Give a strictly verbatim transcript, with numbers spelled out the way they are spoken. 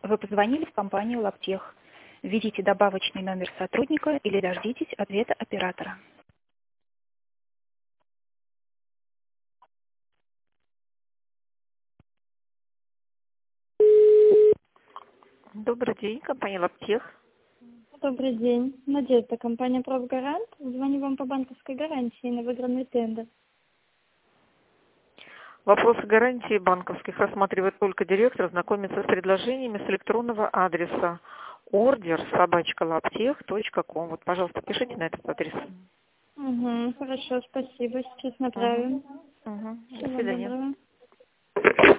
Вы позвонили в компанию «Лаптех». Введите добавочный номер сотрудника или дождитесь ответа оператора. Добрый день, компания «Лаптех». Добрый день. Надежда, компания «Профгарант». Звоню вам по банковской гарантии на выигранный тендер. Вопросы гарантии банковских рассматривает только директор, знакомится с предложениями с электронного адреса ордер собака лаптех точка ком. Вот, пожалуйста, пишите на этот адрес. Угу, хорошо, спасибо. Сейчас направим. Угу. Угу. До Всего свидания. доброго.